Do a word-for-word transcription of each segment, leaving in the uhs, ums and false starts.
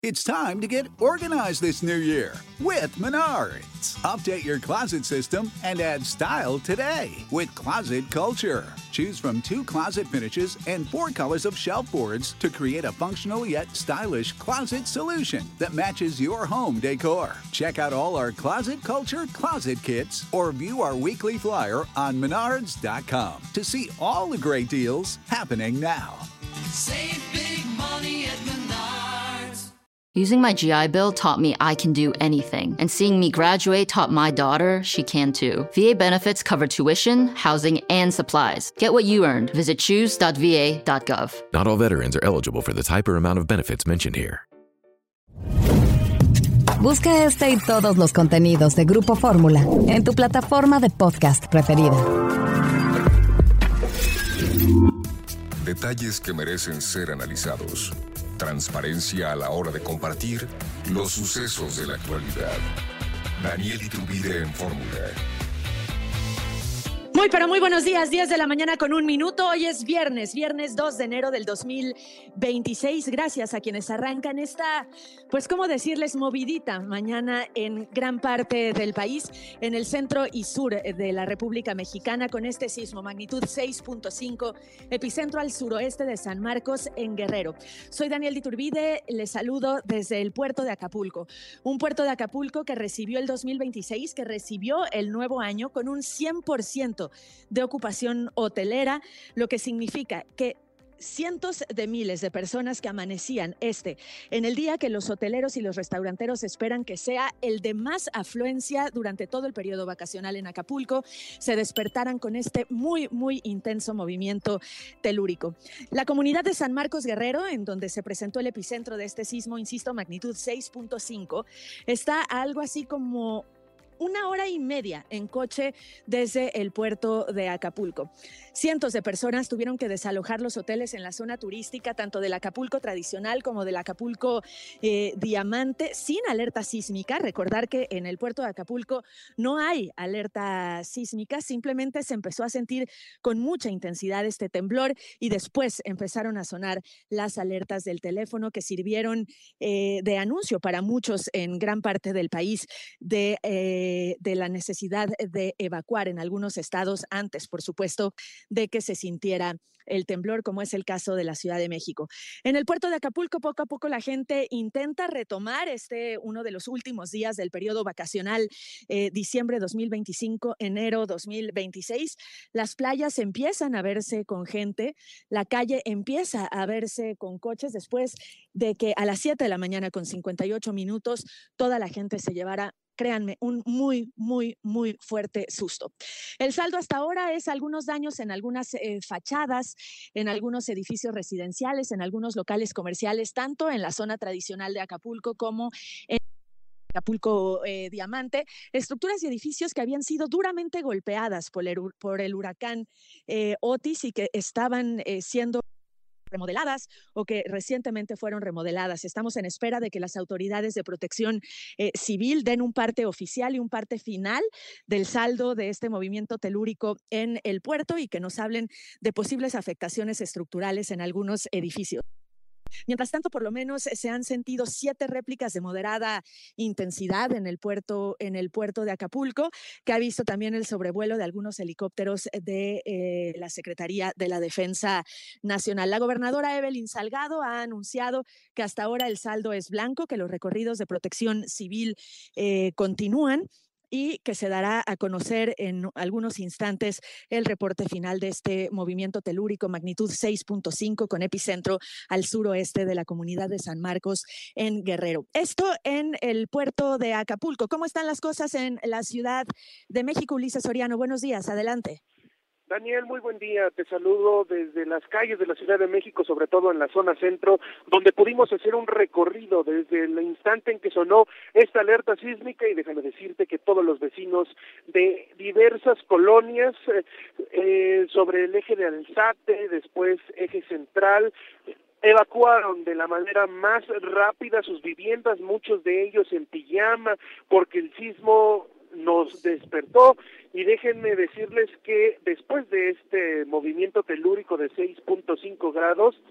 It's time to get organized this new year with Menards. Update your closet system and add style today with Closet Culture. Choose from two closet finishes and four colors of shelf boards to create a functional yet stylish closet solution that matches your home decor. Check out all our Closet Culture closet kits or view our weekly flyer on menards dot com to see all the great deals happening now. Save big money at Menards. Using my G I Bill taught me I can do anything, and seeing me graduate taught my daughter she can too. V A benefits cover tuition, housing, and supplies. Get what you earned. Visit choose dot v a dot gov. Not all veterans are eligible for the type or amount of benefits mentioned here. Busca este y todos los contenidos de Grupo Fórmula en tu plataforma de podcast preferida. Detalles que merecen ser analizados. Transparencia a la hora de compartir los sucesos de la actualidad. Daniel Iturbide en Fórmula. Muy, pero muy buenos días, diez de la mañana con un minuto. Hoy es viernes, viernes dos de enero del dos mil veintiséis. Gracias a quienes arrancan esta, pues, ¿cómo decirles? Movidita mañana en gran parte del país, en el centro y sur de la República Mexicana, con este sismo, magnitud seis punto cinco, epicentro al suroeste de San Marcos, en Guerrero. Soy Daniel Iturbide, les saludo desde el puerto de Acapulco. Un puerto de Acapulco que recibió el dos mil veintiséis, que recibió el nuevo año con un cien por ciento de ocupación hotelera, lo que significa que cientos de miles de personas que amanecían este en el día que los hoteleros y los restauranteros esperan que sea el de más afluencia durante todo el periodo vacacional en Acapulco, se despertaran con este muy, muy intenso movimiento telúrico. La comunidad de San Marcos Guerrero, en donde se presentó el epicentro de este sismo, insisto, magnitud seis punto cinco, está a algo así como una hora y media en coche desde el puerto de Acapulco. Cientos de personas tuvieron que desalojar los hoteles en la zona turística, tanto del Acapulco tradicional como del Acapulco eh, Diamante, sin alerta sísmica. Recordar que en el puerto de Acapulco no hay alerta sísmica, simplemente se empezó a sentir con mucha intensidad este temblor y después empezaron a sonar las alertas del teléfono que sirvieron eh, de anuncio para muchos en gran parte del país de eh, de la necesidad de evacuar en algunos estados antes, por supuesto, de que se sintiera el temblor, como es el caso de la Ciudad de México. En el puerto de Acapulco, poco a poco la gente intenta retomar este uno de los últimos días del periodo vacacional, eh, diciembre dos mil veinticinco, enero dos mil veintiséis. Las playas empiezan a verse con gente, la calle empieza a verse con coches después de que a las siete de la mañana con cincuenta y ocho minutos toda la gente se llevara, créanme, un muy, muy, muy fuerte susto. El saldo hasta ahora es algunos daños en algunas eh, fachadas, en algunos edificios residenciales, en algunos locales comerciales, tanto en la zona tradicional de Acapulco como en Acapulco eh, Diamante, estructuras y edificios que habían sido duramente golpeadas por el, por el huracán eh, Otis y que estaban eh, siendo remodeladas o que recientemente fueron remodeladas. Estamos en espera de que las autoridades de protección eh, civil den un parte oficial y un parte final del saldo de este movimiento telúrico en el puerto y que nos hablen de posibles afectaciones estructurales en algunos edificios. Mientras tanto, por lo menos se han sentido siete réplicas de moderada intensidad en el puerto, en el puerto de Acapulco, que ha visto también el sobrevuelo de algunos helicópteros de eh, la Secretaría de la Defensa Nacional. La gobernadora Evelyn Salgado ha anunciado que hasta ahora el saldo es blanco, que los recorridos de protección civil eh, continúan y que se dará a conocer en algunos instantes el reporte final de este movimiento telúrico magnitud seis punto cinco con epicentro al suroeste de la comunidad de San Marcos en Guerrero. Esto en el puerto de Acapulco. ¿Cómo están las cosas en la Ciudad de México? Ulises Soriano, buenos días, adelante. Daniel, muy buen día. Te saludo desde las calles de la Ciudad de México, sobre todo en la zona centro, donde pudimos hacer un recorrido desde el instante en que sonó esta alerta sísmica, y déjame decirte que todos los vecinos de diversas colonias eh, eh, sobre el eje de Alzate, después eje central, evacuaron de la manera más rápida sus viviendas, muchos de ellos en pijama, porque el sismo nos despertó. Y déjenme decirles que después de este movimiento telúrico de seis punto cinco grados,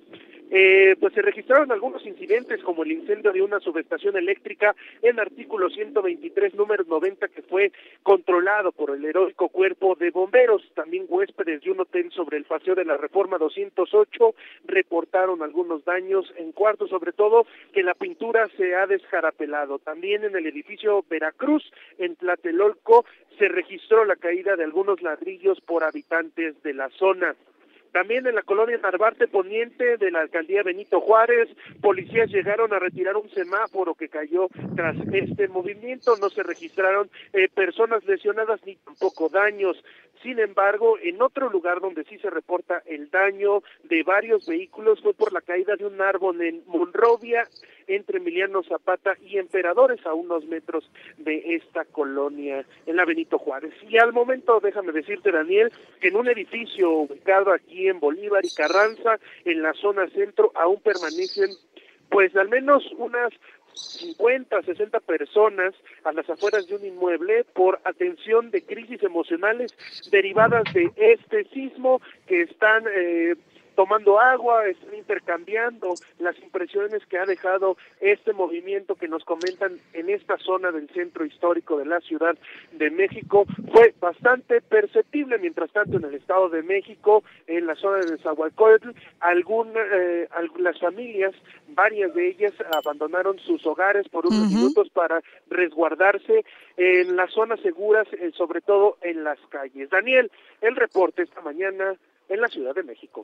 Eh, pues se registraron algunos incidentes como el incendio de una subestación eléctrica en artículo ciento veintitrés número noventa que fue controlado por el heroico cuerpo de bomberos. También huéspedes de un hotel sobre el Paseo de la Reforma doscientos ocho reportaron algunos daños en cuartos, sobre todo que la pintura se ha descarapelado. También en el edificio Veracruz en Tlatelolco se registró la caída de algunos ladrillos por habitantes de la zona. También en la colonia Narvarte Poniente de la alcaldía Benito Juárez, policías llegaron a retirar un semáforo que cayó tras este movimiento. No se registraron eh, personas lesionadas ni tampoco daños. Sin embargo, en otro lugar donde sí se reporta el daño de varios vehículos fue por la caída de un árbol en Monrovia, entre Emiliano Zapata y Emperadores, a unos metros de esta colonia, en la Benito Juárez. Y al momento, déjame decirte, Daniel, que en un edificio ubicado aquí en Bolívar y Carranza, en la zona centro, aún permanecen, pues, al menos unas cincuenta, sesenta personas a las afueras de un inmueble por atención de crisis emocionales derivadas de este sismo, que están eh, tomando agua, están intercambiando las impresiones que ha dejado este movimiento que nos comentan en esta zona del centro histórico de la Ciudad de México. Fue bastante perceptible. Mientras tanto, en el Estado de México, en la zona de Nezahualcóyotl, algún, eh, las familias, varias de ellas abandonaron sus hogares por unos uh-huh. minutos para resguardarse en las zonas seguras, eh, sobre todo en las calles. Daniel, el reporte esta mañana en la Ciudad de México.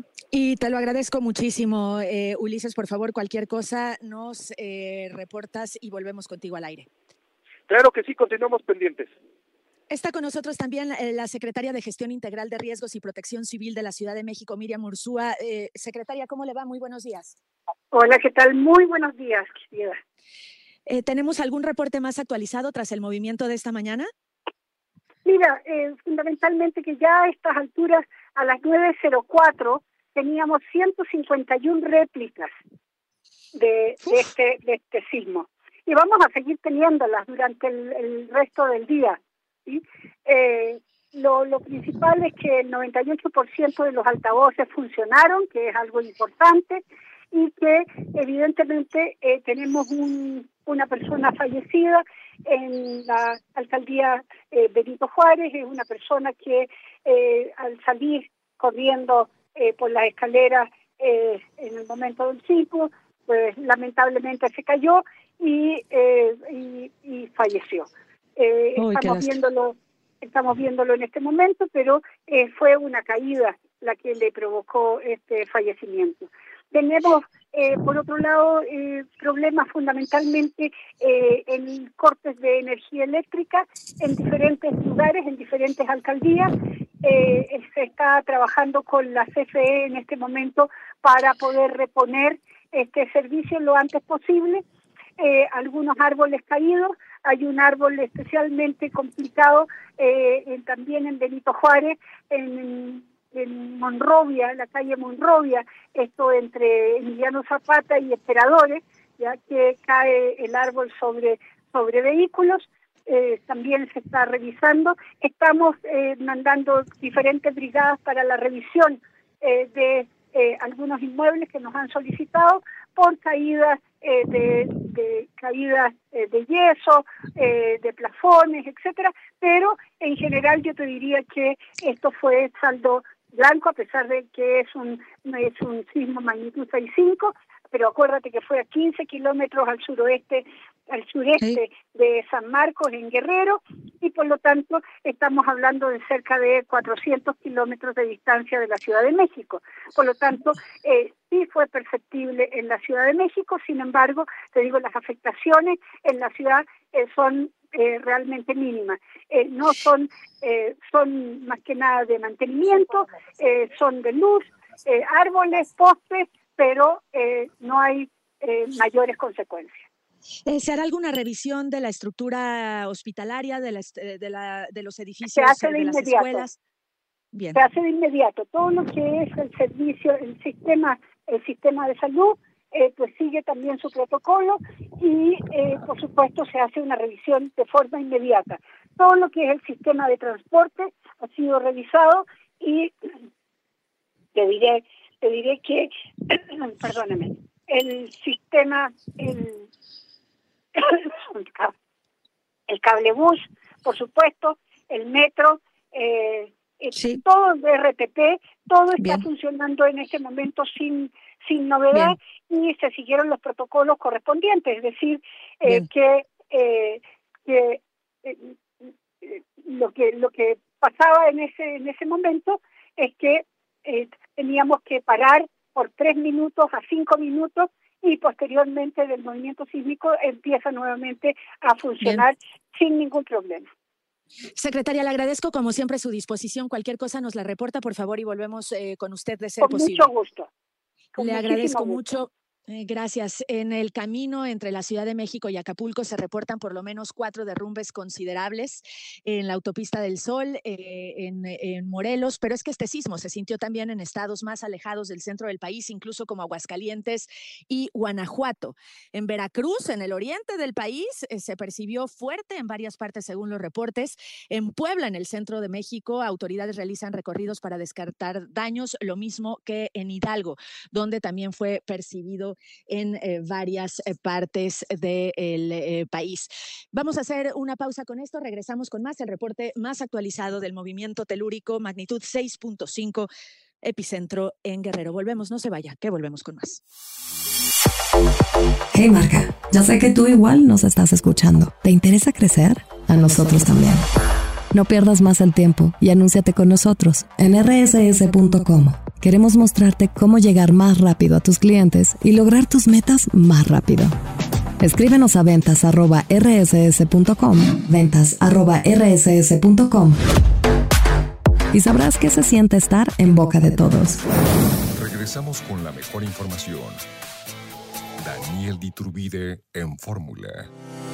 Y te lo agradezco muchísimo, eh, Ulises. Por favor, cualquier cosa nos eh, reportas y volvemos contigo al aire. Claro que sí, continuamos pendientes. Está con nosotros también eh, la secretaria de Gestión Integral de Riesgos y Protección Civil de la Ciudad de México, Miriam Ursúa. Eh, secretaria, ¿cómo le va? Muy buenos días. Hola, ¿qué tal? Muy buenos días, querida. Eh, ¿Tenemos algún reporte más actualizado tras el movimiento de esta mañana? Mira, eh, fundamentalmente que ya a estas alturas, a las nueve cero cuatro, teníamos ciento cincuenta y una réplicas de, de, este, de este sismo. Y vamos a seguir teniéndolas durante el, el resto del día, ¿sí? Eh, lo, lo principal es que el noventa y ocho por ciento de los altavoces funcionaron, que es algo importante, y que evidentemente eh, tenemos un, una persona fallecida en la alcaldía eh, Benito Juárez. Es una persona que eh, al salir corriendo eh, por las escaleras eh, en el momento del sismo, pues lamentablemente se cayó y, eh, y, y falleció. Eh, Uy, estamos viéndolo, estamos viéndolo en este momento, pero eh, fue una caída la que le provocó este fallecimiento. Tenemos, eh, por otro lado, eh, problemas fundamentalmente eh, en cortes de energía eléctrica en diferentes lugares, en diferentes alcaldías. Eh, se está trabajando con la C F E en este momento para poder reponer este servicio lo antes posible. Eh, algunos árboles caídos, hay un árbol especialmente complicado eh, en, también en Benito Juárez, en... en Monrovia, la calle Monrovia, esto entre Emiliano Zapata y Emperadores, ya que cae el árbol sobre, sobre vehículos. Eh, también se está revisando. Estamos eh, mandando diferentes brigadas para la revisión eh, de eh, algunos inmuebles que nos han solicitado por caídas eh, de, de caídas eh, de yeso, eh, de plafones, etcétera. Pero en general yo te diría que esto fue saldo blanco, a pesar de que es un es un sismo magnitud seis punto cinco, pero acuérdate que fue a quince kilómetros al suroeste, al sureste sí. de San Marcos, en Guerrero, y por lo tanto estamos hablando de cerca de cuatrocientos kilómetros de distancia de la Ciudad de México. Por lo tanto, eh, sí fue perceptible en la Ciudad de México. Sin embargo, te digo, las afectaciones en la ciudad eh, son Eh, realmente mínimas. Eh, no son, eh, son más que nada de mantenimiento, eh, son de luz, eh, árboles, postes, pero eh, no hay eh, mayores consecuencias. Eh, ¿Se hará alguna revisión de la estructura hospitalaria, de, la, de, la, de los edificios, Se hace de, de las inmediato. escuelas? Bien. Se hace de inmediato. Todo lo que es el servicio, el sistema, el sistema de salud, Eh, pues sigue también su protocolo y, eh, por supuesto, se hace una revisión de forma inmediata. Todo lo que es el sistema de transporte ha sido revisado y te diré te diré que, perdóname, el sistema, el, el cablebús, por supuesto, el metro, eh, sí. todo el R T P, todo está Bien. funcionando en este momento sin sin novedad Bien. y se siguieron los protocolos correspondientes, es decir, eh, que eh, que eh, lo que lo que pasaba en ese en ese momento es que eh, teníamos que parar por tres minutos a cinco minutos y posteriormente del movimiento sísmico empieza nuevamente a funcionar Bien. sin ningún problema. Secretaria, le agradezco como siempre su disposición. Cualquier cosa nos la reporta, por favor, y volvemos eh, con usted de ser Con posible. Mucho gusto. Con le agradezco gusto. mucho. Eh, gracias. En el camino entre la Ciudad de México y Acapulco se reportan por lo menos cuatro derrumbes considerables en la autopista del Sol, eh, en, en Morelos, pero es que este sismo se sintió también en estados más alejados del centro del país, incluso como Aguascalientes y Guanajuato. En Veracruz, en el oriente del país, eh, se percibió fuerte en varias partes según los reportes. En Puebla, en el centro de México, autoridades realizan recorridos para descartar daños, lo mismo que en Hidalgo, donde también fue percibido en eh, varias eh, partes del eh, país. Vamos a hacer una pausa con esto, regresamos con más, el reporte más actualizado del movimiento telúrico, magnitud seis punto cinco, epicentro en Guerrero. Volvemos, no se vaya, que volvemos con más. Hey Marca, ya sé que tú igual nos estás escuchando. ¿Te interesa crecer? A nosotros también. No pierdas más el tiempo y anúnciate con nosotros en erre ese ese punto com. Queremos mostrarte cómo llegar más rápido a tus clientes y lograr tus metas más rápido. Escríbenos a ventas arroba erre ese ese punto com, ventas arroba erre ese ese punto com y sabrás qué se siente estar en boca de todos. Regresamos con la mejor información. Daniel de Iturbide en Fórmula.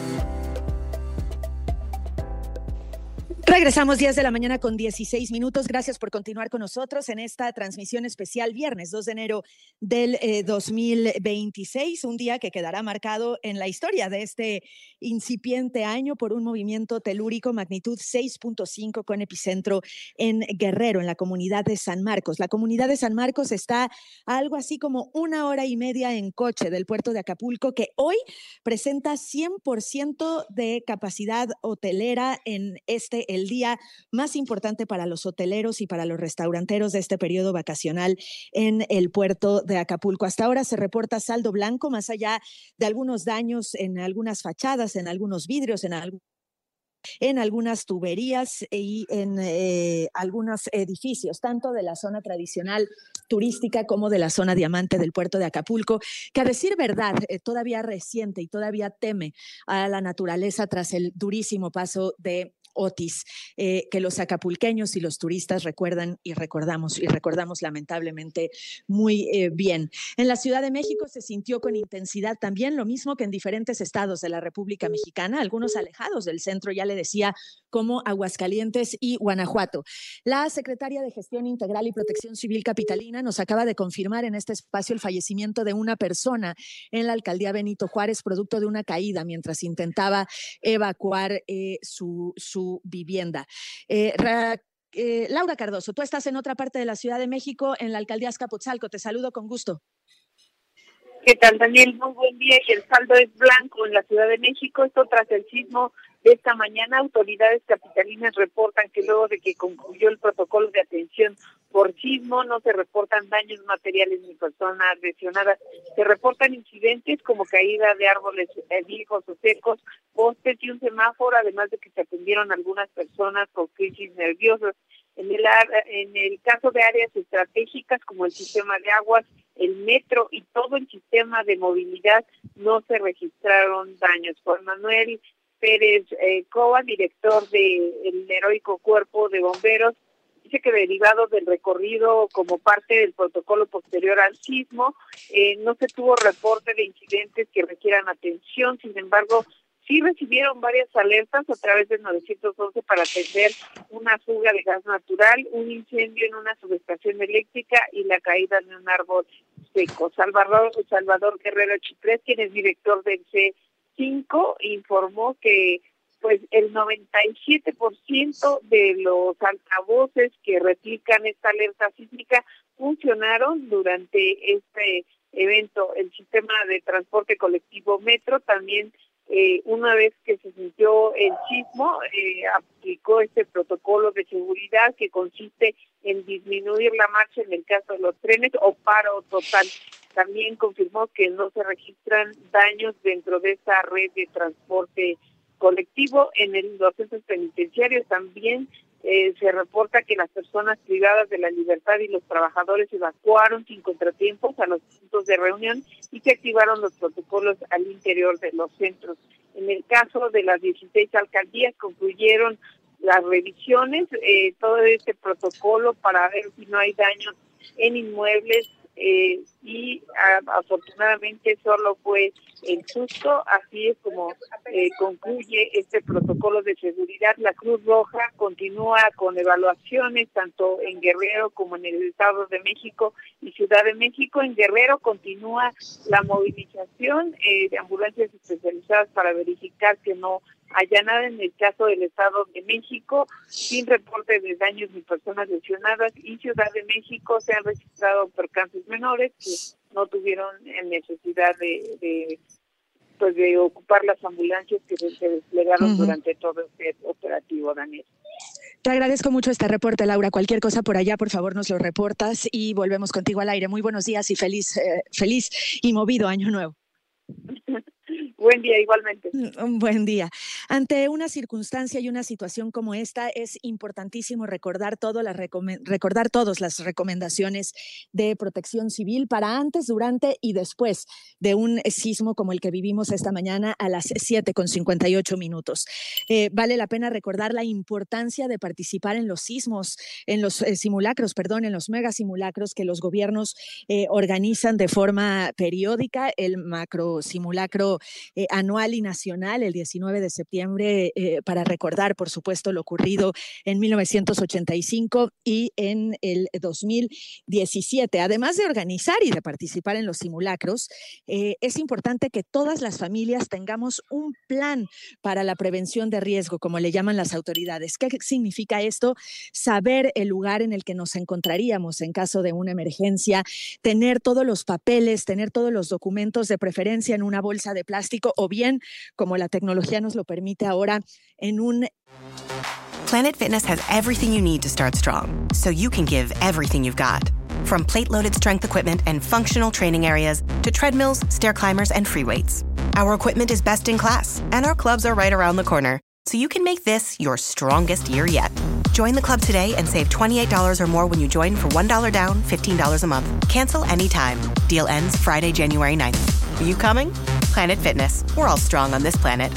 Regresamos diez de la mañana con dieciséis minutos. Gracias por continuar con nosotros en esta transmisión especial viernes dos de enero del eh, dos mil veintiséis, un día que quedará marcado en la historia de este incipiente año por un movimiento telúrico magnitud seis punto cinco con epicentro en Guerrero, en la comunidad de San Marcos. La comunidad de San Marcos está a algo así como una hora y media en coche del puerto de Acapulco, que hoy presenta cien por ciento de capacidad hotelera en este el día más importante para los hoteleros y para los restauranteros de este periodo vacacional en el puerto de Acapulco. Hasta ahora se reporta saldo blanco, más allá de algunos daños en algunas fachadas, en algunos vidrios, en algún en algunas tuberías y en eh, algunos edificios, tanto de la zona tradicional turística como de la zona diamante del puerto de Acapulco, que a decir verdad eh, todavía resiente y todavía teme a la naturaleza tras el durísimo paso de Otis, eh, que los acapulqueños y los turistas recuerdan y recordamos y recordamos lamentablemente muy eh, bien. En la Ciudad de México se sintió con intensidad también lo mismo que en diferentes estados de la República Mexicana, algunos alejados del centro, ya le decía, como Aguascalientes y Guanajuato. La secretaria de Gestión Integral y Protección Civil capitalina nos acaba de confirmar en este espacio el fallecimiento de una persona en la alcaldía Benito Juárez, producto de una caída mientras intentaba evacuar eh, su, su vivienda. Eh, ra, eh, Laura Cardoso, tú estás en otra parte de la Ciudad de México, en la alcaldía Azcapotzalco. Te saludo con gusto. ¿Qué tal, Daniel? Muy buen día. Y el saldo es blanco en la Ciudad de México. Esto tras el sismo de esta mañana. Autoridades capitalinas reportan que luego de que concluyó el protocolo de atención por sismo, no se reportan daños materiales ni personas lesionadas. Se reportan incidentes como caída de árboles eh, viejos o secos, postes y un semáforo, además de que se atendieron algunas personas con crisis nerviosas. En el, en el caso de áreas estratégicas como el sistema de aguas, el metro y todo el sistema de movilidad, no se registraron daños. Juan Manuel Pérez eh, Cova, director del Heroico Cuerpo de Bomberos, dice que derivado del recorrido como parte del protocolo posterior al sismo, eh, no se tuvo reporte de incidentes que requieran atención. Sin embargo, sí recibieron varias alertas a través del nueve once para atender una fuga de gas natural, un incendio en una subestación eléctrica y la caída de un árbol seco. Salvador, Salvador Guerrero Chiprés, quien es director del C cinco, informó que pues el noventa y siete por ciento de los altavoces que replican esta alerta sísmica funcionaron durante este evento. El sistema de transporte colectivo Metro también, eh, una vez que se sintió el sismo, eh, aplicó este protocolo de seguridad que consiste en disminuir la marcha en el caso de los trenes o paro total. También confirmó que no se registran daños dentro de esta red de transporte colectivo. En el, los centros penitenciarios también eh, se reporta que las personas privadas de la libertad y los trabajadores evacuaron sin contratiempos a los puntos de reunión y se activaron los protocolos al interior de los centros. En el caso de las dieciséis alcaldías concluyeron las revisiones, eh, todo este protocolo para ver si no hay daños en inmuebles, eh, y a, afortunadamente solo fue el susto. Así es como eh, concluye este protocolo de seguridad. La Cruz Roja continúa con evaluaciones tanto en Guerrero como en el Estado de México y Ciudad de México. En Guerrero continúa la movilización eh, de ambulancias especializadas para verificar que no haya nada. En el caso del Estado de México, sin reporte de daños ni personas lesionadas, y Ciudad de México se han registrado percances menores que no tuvieron necesidad de, de pues de ocupar las ambulancias que se desplegaron uh-huh. durante todo este operativo, Daniel. Te agradezco mucho este reporte, Laura. Cualquier cosa por allá, por favor, nos lo reportas y volvemos contigo al aire. Muy buenos días y feliz, eh, feliz y movido año nuevo. Buen día, igualmente. Un buen día. Ante una circunstancia y una situación como esta, es importantísimo recordar, todo las recome- recordar todas las recomendaciones de protección civil para antes, durante y después de un sismo como el que vivimos esta mañana a las siete con cincuenta y ocho minutos. Eh, vale la pena recordar la importancia de participar en los sismos, en los eh, simulacros, perdón, en los mega simulacros que los gobiernos eh, organizan de forma periódica. El macro simulacro Eh, anual y nacional el diecinueve de septiembre eh, para recordar, por supuesto, lo ocurrido en mil novecientos ochenta y cinco y en el dos mil diecisiete. Además de organizar y de participar en los simulacros, eh, es importante que todas las familias tengamos un plan para la prevención de riesgo, como le llaman las autoridades. ¿Qué significa esto? Saber el lugar en el que nos encontraríamos en caso de una emergencia, tener todos los papeles, tener todos los documentos, de preferencia en una bolsa de plástico o bien, como la tecnología nos lo permite ahora, en un... Planet Fitness has everything you need to start strong, so you can give everything you've got. From plate-loaded strength equipment and functional training areas to treadmills, stair climbers, and free weights. Our equipment is best in class, and our clubs are right around the corner, so you can make this your strongest year yet. Join the club today and save twenty-eight dollars or more when you join for one dollar down, fifteen dollars a month. Cancel anytime. Deal ends Friday, January ninth. Are you coming? Planet Fitness. We're all strong on this planet.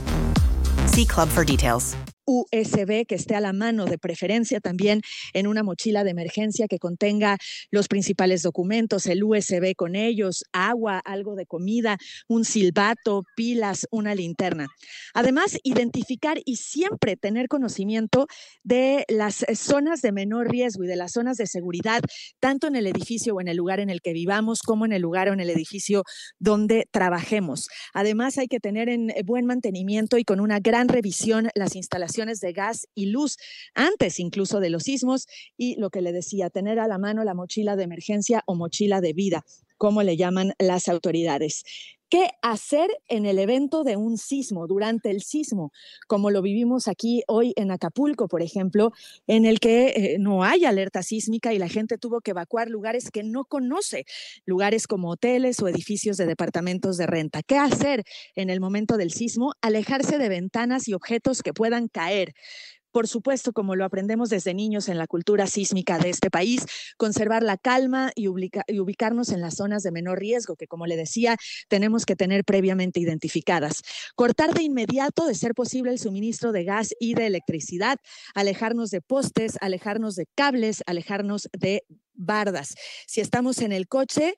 See club for details. U S B que esté a la mano, de preferencia también en una mochila de emergencia que contenga los principales documentos, el U S B con ellos, agua, algo de comida, un silbato, pilas, una linterna. Además, identificar y siempre tener conocimiento de las zonas de menor riesgo y de las zonas de seguridad, tanto en el edificio o en el lugar en el que vivamos, como en el lugar o en el edificio donde trabajemos. Además, hay que tener en buen mantenimiento y con una gran revisión las instalaciones de gas y luz antes incluso de los sismos, y lo que le decía, tener a la mano la mochila de emergencia o mochila de vida, como le llaman las autoridades. ¿Qué hacer en el evento de un sismo, durante el sismo, como lo vivimos aquí hoy en Acapulco, por ejemplo, en el que eh, no hay alerta sísmica y la gente tuvo que evacuar lugares que no conoce, lugares como hoteles o edificios de departamentos de renta? ¿Qué hacer en el momento del sismo? Alejarse de ventanas y objetos que puedan caer. Por supuesto, como lo aprendemos desde niños en la cultura sísmica de este país, conservar la calma y, ubica, y ubicarnos en las zonas de menor riesgo, que, como le decía, tenemos que tener previamente identificadas. Cortar de inmediato, de ser posible, el suministro de gas y de electricidad, alejarnos de postes, alejarnos de cables, alejarnos de bardas. Si estamos en el coche,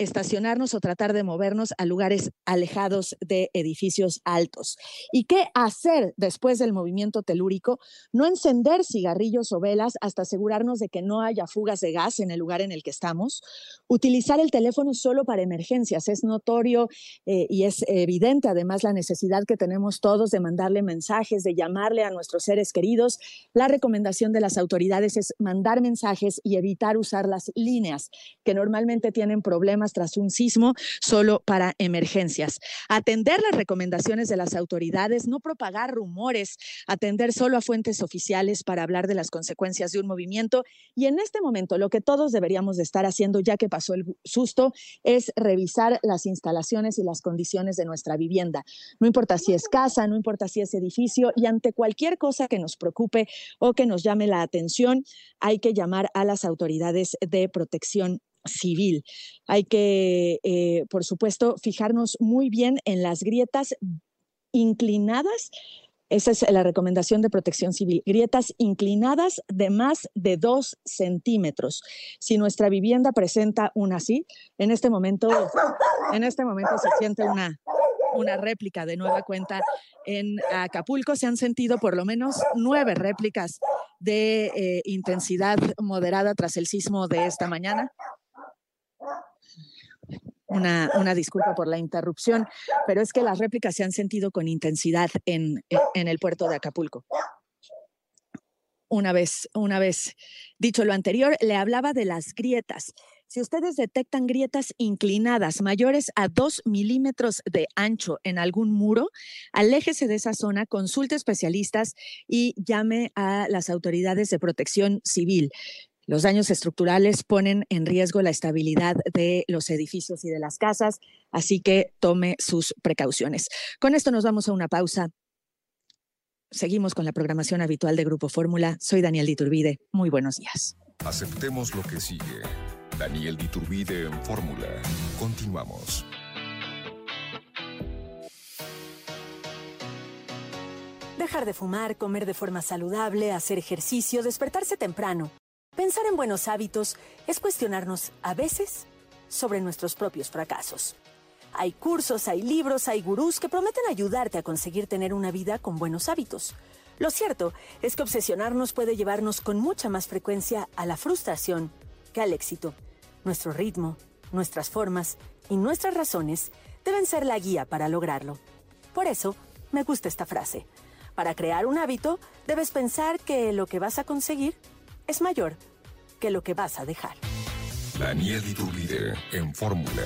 estacionarnos o tratar de movernos a lugares alejados de edificios altos. ¿Y qué hacer después del movimiento telúrico? No encender cigarrillos o velas hasta asegurarnos de que no haya fugas de gas en el lugar en el que estamos. Utilizar el teléfono solo para emergencias. Es notorio eh, y es evidente además la necesidad que tenemos todos de mandarle mensajes, de llamarle a nuestros seres queridos. La recomendación de las autoridades es mandar mensajes y evitar usar las líneas que normalmente tienen problemas tras un sismo solo para emergencias. Atender las recomendaciones de las autoridades, no propagar rumores, atender solo a fuentes oficiales para hablar de las consecuencias de un movimiento. Y en este momento lo que todos deberíamos de estar haciendo, ya que pasó el susto, es revisar las instalaciones y las condiciones de nuestra vivienda. No importa si es casa, no importa si es edificio, y ante cualquier cosa que nos preocupe o que nos llame la atención, hay que llamar a las autoridades de protección civil. Hay que, eh, por supuesto, fijarnos muy bien en las grietas inclinadas. Esa es la recomendación de Protección Civil. Grietas inclinadas de más de dos centímetros. Si nuestra vivienda presenta una así, en este momento, en este momento se siente una, una réplica de nueva cuenta en Acapulco. Se han sentido por lo menos nueve réplicas de eh, intensidad moderada tras el sismo de esta mañana. Una, una disculpa por la interrupción, pero es que las réplicas se han sentido con intensidad en, en, en el puerto de Acapulco. Una vez, una vez dicho lo anterior, le hablaba de las grietas. Si ustedes detectan grietas inclinadas mayores a dos milímetros de ancho en algún muro, aléjese de esa zona, consulte especialistas y llame a las autoridades de protección civil. Los daños estructurales ponen en riesgo la estabilidad de los edificios y de las casas, así que tome sus precauciones. Con esto nos vamos a una pausa. Seguimos con la programación habitual de Grupo Fórmula. Soy Daniel Iturbide. Muy buenos días. Aceptemos lo que sigue. Daniel Iturbide en Fórmula. Continuamos. Dejar de fumar, comer de forma saludable, hacer ejercicio, despertarse temprano. Pensar en buenos hábitos es cuestionarnos, a veces, sobre nuestros propios fracasos. Hay cursos, hay libros, hay gurús que prometen ayudarte a conseguir tener una vida con buenos hábitos. Lo cierto es que obsesionarnos puede llevarnos con mucha más frecuencia a la frustración que al éxito. Nuestro ritmo, nuestras formas y nuestras razones deben ser la guía para lograrlo. Por eso, me gusta esta frase. Para crear un hábito, debes pensar que lo que vas a conseguir es mayor que lo que vas a dejar. Daniel Iturbide en Fórmula.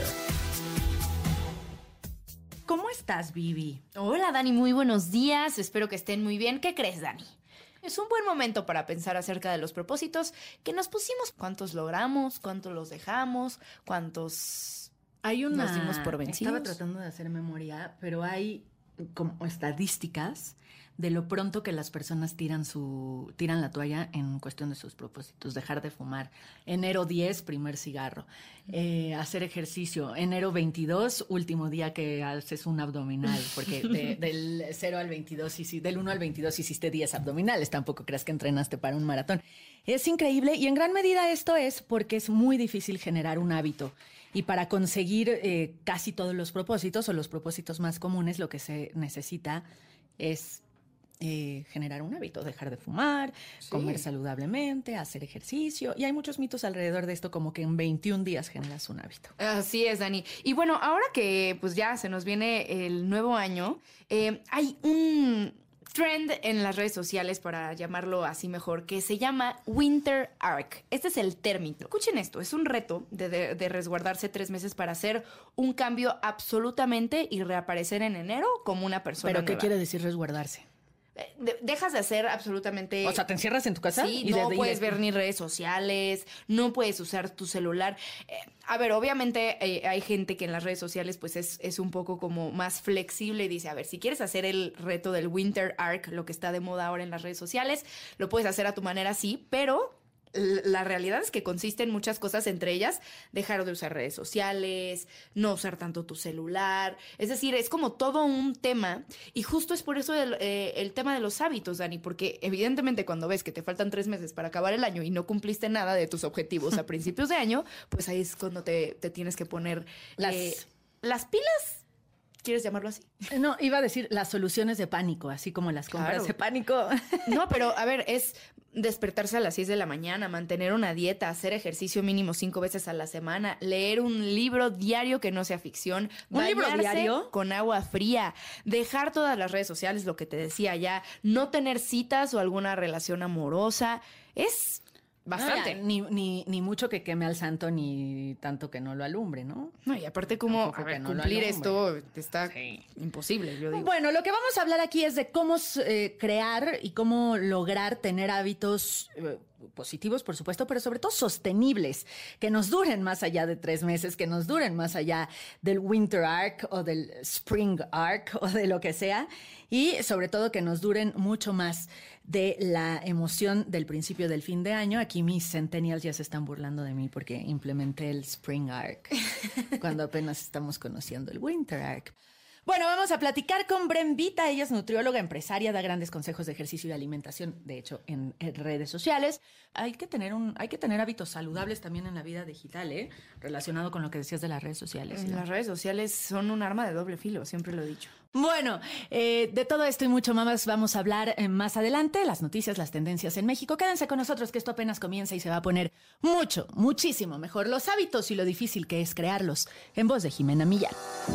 ¿Cómo estás, Vivi? Hola, Dani, muy buenos días. Espero que estén muy bien. ¿Qué crees, Dani? Es un buen momento para pensar acerca de los propósitos que nos pusimos. ¿Cuántos logramos? ¿Cuántos los dejamos? ¿Cuántos hay una, nos dimos por vencidos? Estaba tratando de hacer memoria, pero hay como estadísticas de lo pronto que las personas tiran su tiran la toalla en cuestión de sus propósitos. Dejar de fumar. Enero diez, primer cigarro. Eh, hacer ejercicio. Enero veintidós, último día que haces un abdominal. Porque de, del cero al veintidós, del uno al veintidós hiciste diez abdominales. Tampoco creas que entrenaste para un maratón. Es increíble y en gran medida esto es porque es muy difícil generar un hábito. Y para conseguir eh, casi todos los propósitos o los propósitos más comunes, lo que se necesita es Eh, generar un hábito, dejar de fumar, sí. comer saludablemente, hacer ejercicio. Y hay muchos mitos alrededor de esto, como que en veintiún días generas un hábito. Así es, Dani. Y bueno, ahora que pues ya se nos viene el nuevo año, eh, hay un trend en las redes sociales, para llamarlo así mejor, que se llama Winter Arc. Este es el término. Escuchen esto, es un reto de, de, de resguardarse tres meses para hacer un cambio absolutamente y reaparecer en enero como una persona ¿Pero qué nueva. quiere decir resguardarse? De- dejas de hacer absolutamente... O sea, ¿te encierras en tu casa? Sí, y no de, puedes de... ver ni redes sociales, no puedes usar tu celular. Eh, a ver, obviamente eh, hay gente que en las redes sociales pues es, es un poco como más flexible y dice, a ver, si quieres hacer el reto del Winter Arc, lo que está de moda ahora en las redes sociales, lo puedes hacer a tu manera, sí, pero la realidad es que consiste en muchas cosas, entre ellas dejar de usar redes sociales, no usar tanto tu celular. Es decir, es como todo un tema y justo es por eso el, eh, el tema de los hábitos, Dani, porque evidentemente cuando ves que te faltan tres meses para acabar el año y no cumpliste nada de tus objetivos a principios de año, pues ahí es cuando te, te tienes que poner las, eh, las pilas. ¿Quieres llamarlo así? No, iba a decir las soluciones de pánico, así como las compras claro. de pánico. No, pero a ver, es despertarse a las seis de la mañana, mantener una dieta, hacer ejercicio mínimo cinco veces a la semana, leer un libro diario que no sea ficción, ¿Un libro diario? Con agua fría, dejar todas las redes sociales, lo que te decía ya, no tener citas o alguna relación amorosa. Es... bastante. No, ya, ni, ni, ni mucho que queme al santo, ni tanto que no lo alumbre, ¿no? No, y aparte como a ver, no cumplir esto está sí. imposible, yo digo. Bueno, lo que vamos a hablar aquí es de cómo eh, crear y cómo lograr tener hábitos eh, positivos, por supuesto, pero sobre todo sostenibles, que nos duren más allá de tres meses, que nos duren más allá del Winter Arc o del Spring Arc o de lo que sea, y sobre todo que nos duren mucho más de la emoción del principio del fin de año. Aquí mis centennials ya se están burlando de mí porque implementé el Spring Arc cuando apenas estamos conociendo el Winter Arc. Bueno, vamos a platicar con Bren Vita. Ella es nutrióloga, empresaria, da grandes consejos de ejercicio y alimentación, de hecho, en, en redes sociales. Hay que tener un, hay que tener hábitos saludables también en la vida digital, ¿eh? Relacionado con lo que decías de las redes sociales. ¿no? Las redes sociales son un arma de doble filo, siempre lo he dicho. Bueno, eh, de todo esto y mucho más vamos a hablar eh, más adelante. Las noticias, las tendencias en México. Quédense con nosotros que esto apenas comienza y se va a poner mucho, muchísimo mejor. Los hábitos y lo difícil que es crearlos. En voz de Jimena Millán.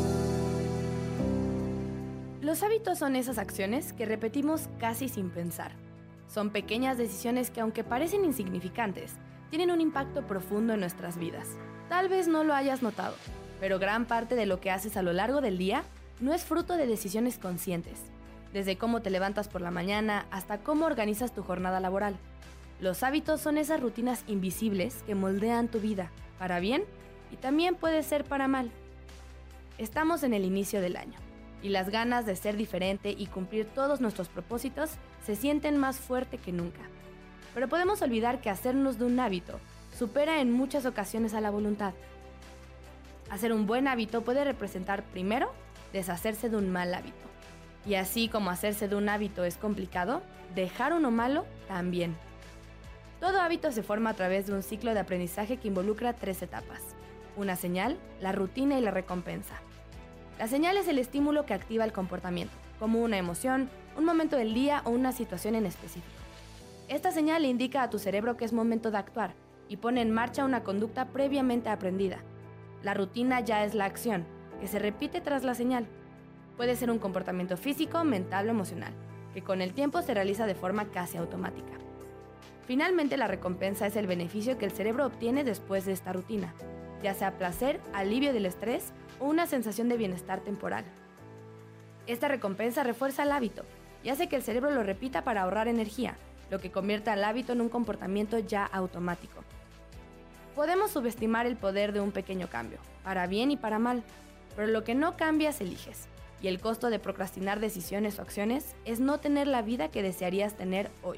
Los hábitos son esas acciones que repetimos casi sin pensar. Son pequeñas decisiones que, aunque parecen insignificantes, tienen un impacto profundo en nuestras vidas. Tal vez no lo hayas notado, pero gran parte de lo que haces a lo largo del día no es fruto de decisiones conscientes. Desde cómo te levantas por la mañana hasta cómo organizas tu jornada laboral. Los hábitos son esas rutinas invisibles que moldean tu vida, para bien y también puede ser para mal. Estamos en el inicio del año. Y las ganas de ser diferente y cumplir todos nuestros propósitos se sienten más fuerte que nunca. Pero podemos olvidar que hacernos de un hábito supera en muchas ocasiones a la voluntad. Hacer un buen hábito puede representar, primero, deshacerse de un mal hábito. Y así como hacerse de un hábito es complicado, dejar uno malo también. Todo hábito se forma a través de un ciclo de aprendizaje que involucra tres etapas: una señal, la rutina y la recompensa. La señal es el estímulo que activa el comportamiento, como una emoción, un momento del día o una situación en específico. Esta señal le indica a tu cerebro que es momento de actuar y pone en marcha una conducta previamente aprendida. La rutina ya es la acción, que se repite tras la señal. Puede ser un comportamiento físico, mental o emocional, que con el tiempo se realiza de forma casi automática. Finalmente, la recompensa es el beneficio que el cerebro obtiene después de esta rutina, ya sea placer, alivio del estrés o una sensación de bienestar temporal. Esta recompensa refuerza el hábito y hace que el cerebro lo repita para ahorrar energía, lo que convierte al hábito en un comportamiento ya automático. Podemos subestimar el poder de un pequeño cambio, para bien y para mal, pero lo que no cambias eliges, y el costo de procrastinar decisiones o acciones es no tener la vida que desearías tener hoy.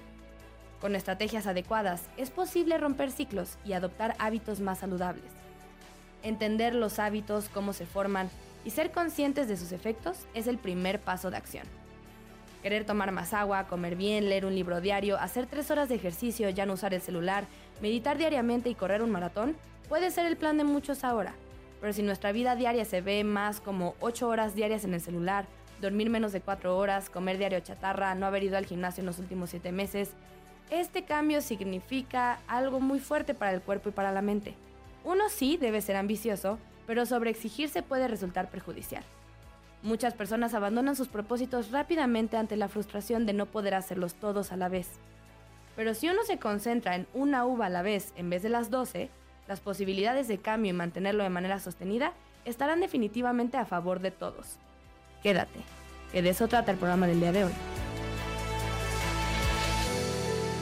Con estrategias adecuadas, es posible romper ciclos y adoptar hábitos más saludables. Entender los hábitos, cómo se forman y ser conscientes de sus efectos es el primer paso de acción. Querer tomar más agua, comer bien, leer un libro diario, hacer tres horas de ejercicio, ya no usar el celular, meditar diariamente y correr un maratón puede ser el plan de muchos ahora. Pero si nuestra vida diaria se ve más como ocho horas diarias en el celular, dormir menos de cuatro horas, comer diario chatarra, no haber ido al gimnasio en los últimos siete meses, este cambio significa algo muy fuerte para el cuerpo y para la mente. Uno sí debe ser ambicioso, pero sobreexigirse puede resultar perjudicial. Muchas personas abandonan sus propósitos rápidamente ante la frustración de no poder hacerlos todos a la vez. Pero si uno se concentra en una uva a la vez en vez de las doce, las posibilidades de cambio y mantenerlo de manera sostenida estarán definitivamente a favor de todos. Quédate, que de eso trata el programa del día de hoy.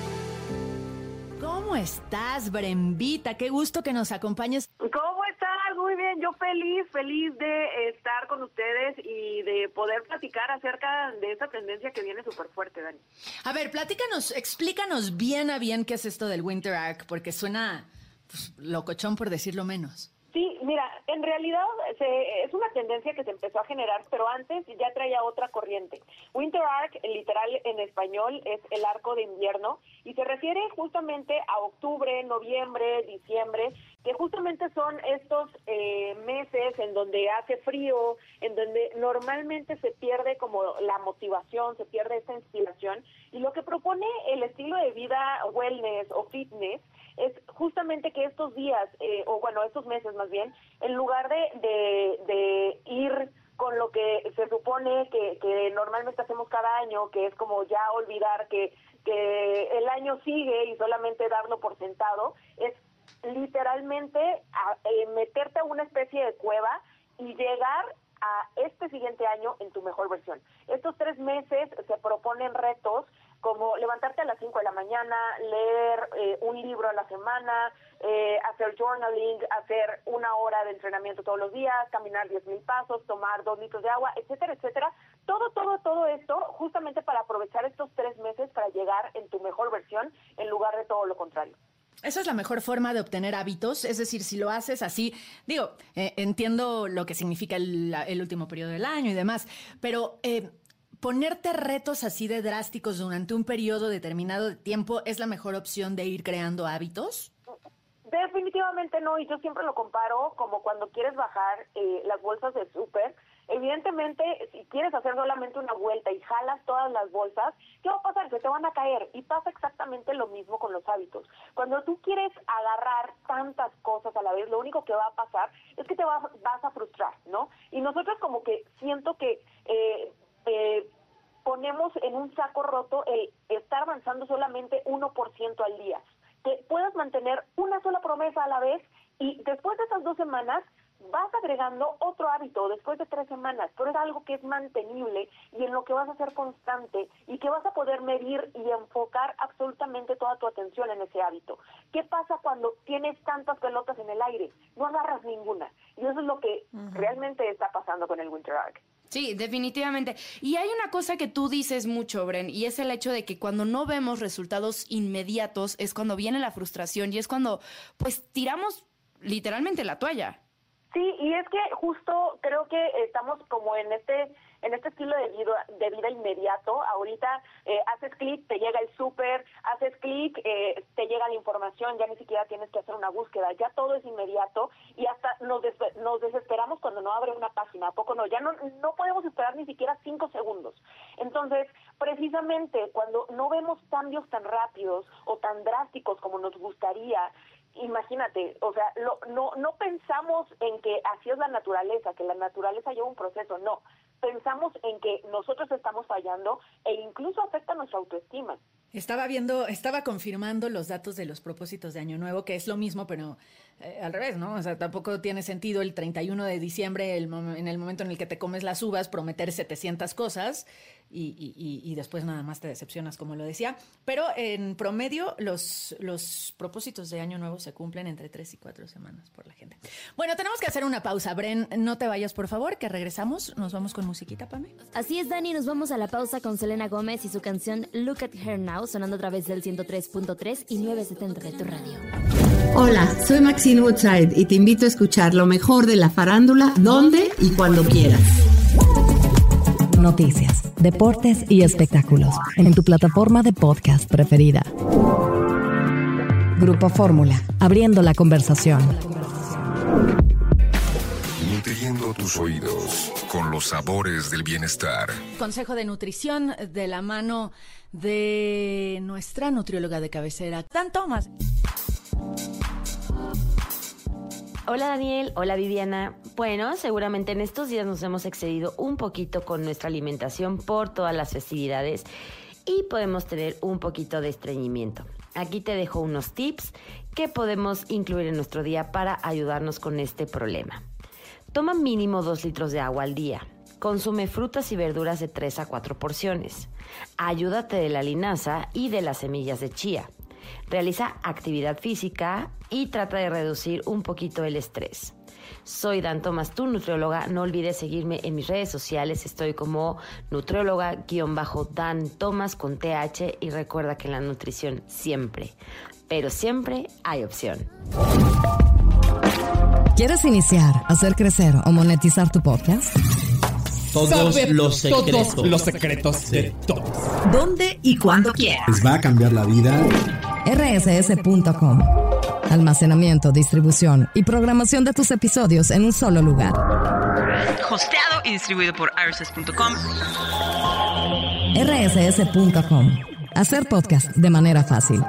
¿Cómo estás, Bren Vita? Qué gusto que nos acompañes. ¿Cómo estás? Muy bien. Yo yo feliz, feliz de estar con ustedes y de poder platicar acerca de esta tendencia que viene súper fuerte, Dani. A ver, platícanos, explícanos bien a bien qué es esto del Winter Arc, porque suena pues, locochón por decirlo menos. Sí, mira, en realidad se, es una tendencia que se empezó a generar, pero antes ya traía otra corriente. Winter Arc, literal en español, es el arco de invierno y se refiere justamente a octubre, noviembre, diciembre, que justamente son estos eh, meses en donde hace frío, en donde normalmente se pierde como la motivación, se pierde esa inspiración, y lo que propone el estilo de vida wellness o fitness es justamente que estos días, eh, o bueno, estos meses más bien, en lugar de, de, de ir con lo que se supone que, que normalmente hacemos cada año, que es como ya olvidar que, que el año sigue y solamente darlo por sentado, es literalmente a, eh, meterte a una especie de cueva y llegar a este siguiente año en tu mejor versión. Estos tres meses se proponen retos como levantarte a las cinco de la mañana, leer eh, un libro a la semana, eh, hacer journaling, hacer una hora de entrenamiento todos los días, caminar diez mil pasos, tomar dos litros de agua, etcétera, etcétera. Todo, todo, todo esto justamente para aprovechar estos tres meses para llegar en tu mejor versión en lugar de todo lo contrario. Esa es la mejor forma de obtener hábitos, es decir, si lo haces así, digo, eh, entiendo lo que significa el, el último periodo del año y demás, pero eh, ponerte retos así de drásticos durante un periodo determinado de tiempo es la mejor opción de ir creando hábitos. Definitivamente no, y yo siempre lo comparo como cuando quieres bajar eh, las bolsas del súper. Evidentemente, si quieres hacer solamente una vuelta y jalas todas las bolsas, ¿qué va a pasar? Se te van a caer. Y pasa exactamente lo mismo con los hábitos. Cuando tú quieres agarrar tantas cosas a la vez, lo único que va a pasar es que te va, vas a frustrar, ¿no? Y nosotros como que siento que eh, eh, ponemos en un saco roto el estar avanzando solamente uno por ciento al día. Que puedas mantener una sola promesa a la vez y después de esas dos semanas vas agregando otro hábito después de tres semanas, pero es algo que es mantenible y en lo que vas a ser constante y que vas a poder medir y enfocar absolutamente toda tu atención en ese hábito. ¿Qué pasa cuando tienes tantas pelotas en el aire? No agarras ninguna. Y eso es lo que uh-huh. realmente está pasando con el Winter Arc. Sí, definitivamente. Y hay una cosa que tú dices mucho, Bren, y es el hecho de que cuando no vemos resultados inmediatos es cuando viene la frustración y es cuando, pues, tiramos literalmente la toalla. Sí, y es que justo creo que estamos como en este en este estilo de vida, de vida inmediato. Ahorita eh, haces clic, te llega el súper, haces clic, eh, te llega la información, ya ni siquiera tienes que hacer una búsqueda, ya todo es inmediato y hasta nos, des- nos desesperamos cuando no abre una página, ¿a poco no? Ya no, no podemos esperar ni siquiera cinco segundos. Entonces, precisamente cuando no vemos cambios tan rápidos o tan drásticos como nos gustaría, imagínate, o sea, lo, no no pensamos en que así es la naturaleza, que la naturaleza lleva un proceso, no. Pensamos en que nosotros estamos fallando e incluso afecta nuestra autoestima. Estaba viendo, estaba confirmando los datos de los propósitos de Año Nuevo, que es lo mismo, pero eh, al revés, ¿no? O sea, tampoco tiene sentido el treinta y uno de diciembre, el mom- en el momento en el que te comes las uvas, prometer setecientas cosas y, y, y, y después nada más te decepcionas, como lo decía. Pero en promedio, los, los propósitos de Año Nuevo se cumplen entre tres y cuatro semanas por la gente. Bueno, tenemos que hacer una pausa. Bren, no te vayas, por favor, que regresamos. Nos vamos con musiquita, Pame. Así es, Dani, nos vamos a la pausa con Selena Gómez y su canción Look at Her Now, sonando a través del ciento tres punto tres y novecientos setenta de tu radio. Hola, soy Maxine Woodside y te invito a escuchar lo mejor de la farándula, donde y cuando quieras. Noticias, deportes y espectáculos en tu plataforma de podcast preferida. Grupo Fórmula, abriendo la conversación. Nutriendo tus oídos con los sabores del bienestar. Consejo de nutrición de la mano de nuestra nutrióloga de cabecera, Dan Thomas. Hola Daniel, hola Viviana. Bueno, seguramente en estos días nos hemos excedido un poquito con nuestra alimentación por todas las festividades y podemos tener un poquito de estreñimiento. Aquí te dejo unos tips que podemos incluir en nuestro día para ayudarnos con este problema. Toma mínimo dos litros de agua al día. Consume frutas y verduras de tres a cuatro porciones. Ayúdate de la linaza y de las semillas de chía. Realiza actividad física y trata de reducir un poquito el estrés. Soy Dan Tomás, tu nutrióloga. No olvides seguirme en mis redes sociales. Estoy como nutrióloga-Dan Tomás con T H. Y recuerda que en la nutrición siempre, pero siempre hay opción. ¿Quieres iniciar, hacer crecer o monetizar tu podcast? Todos los secretos. Todos los secretos de todos. ¿Dónde y cuándo quieras? Les va a cambiar la vida. R S S punto com. Almacenamiento, distribución y programación de tus episodios en un solo lugar. Hosteado y distribuido por R S S punto com. R S S punto com. Hacer podcast de manera fácil.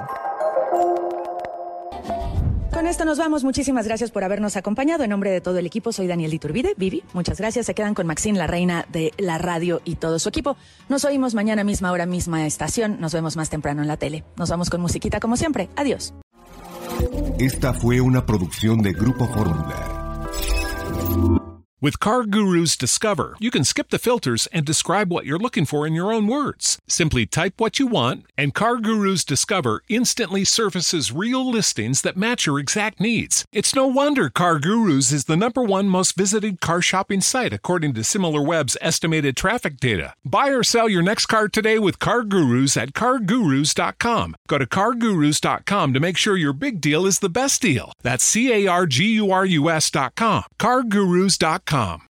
Con esto nos vamos. Muchísimas gracias por habernos acompañado. En nombre de todo el equipo, soy Daniel Iturbide. Vivi, muchas gracias. Se quedan con Maxine, la reina de la radio, y todo su equipo. Nos oímos mañana misma hora, misma estación. Nos vemos más temprano en la tele. Nos vamos con musiquita como siempre. Adiós. Esta fue una producción de Grupo Fórmula. With CarGurus Discover, you can skip the filters and describe what you're looking for in your own words. Simply type what you want, and CarGurus Discover instantly surfaces real listings that match your exact needs. It's no wonder CarGurus is the number one most visited car shopping site according to SimilarWeb's estimated traffic data. Buy or sell your next car today with CarGurus at car gurus dot com. Go to car gurus dot com to make sure your big deal is the best deal. That's C A R G U R U S dot com. car gurus dot com.